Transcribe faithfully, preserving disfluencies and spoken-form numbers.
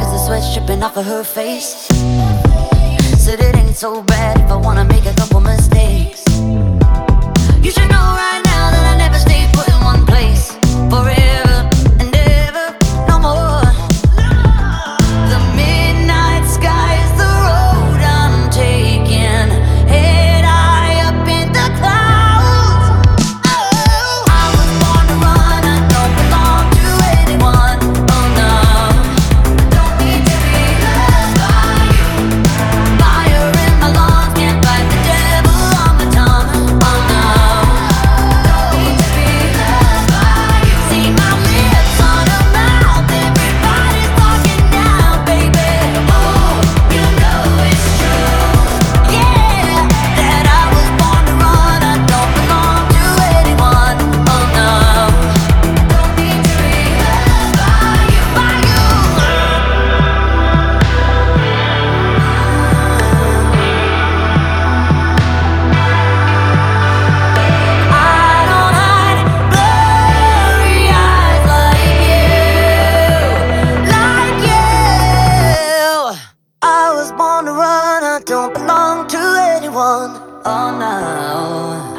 cause the sweat's dripping off of her face. Said it ain't so bad if I wanna make a couple mistakes. You should know right now that I never stay put in one place forever and ever, no more. The midnight sky is the road I'm taking, head high up in the clouds. Oh, I was born to run, I don't belong to anyone. Oh no, don't need to be loved by you. Fire in my lungs, can't fight the devil on my tongue. Oh no, don't need to be loved by you. See my lips on a mouth, everybody's talking now, baby. Oh, you know it's true. Yeah, that I was born to run, I don't belong to anyone. Oh no, don't need to be loved by you, by you. I don't hide blurry eyes like you, like you. I was born to run, I don't belong to anyone. Oh no.